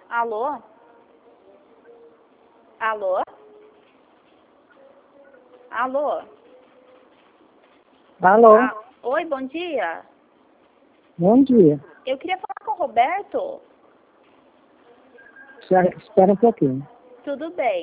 Alô? Alô? Alô? Alô, Oi, bom dia. bom dia. Eu queria falar com o Roberto. Espera um pouquinho. Tudo bem.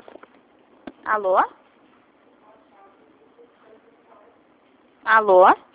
Alô? Alô?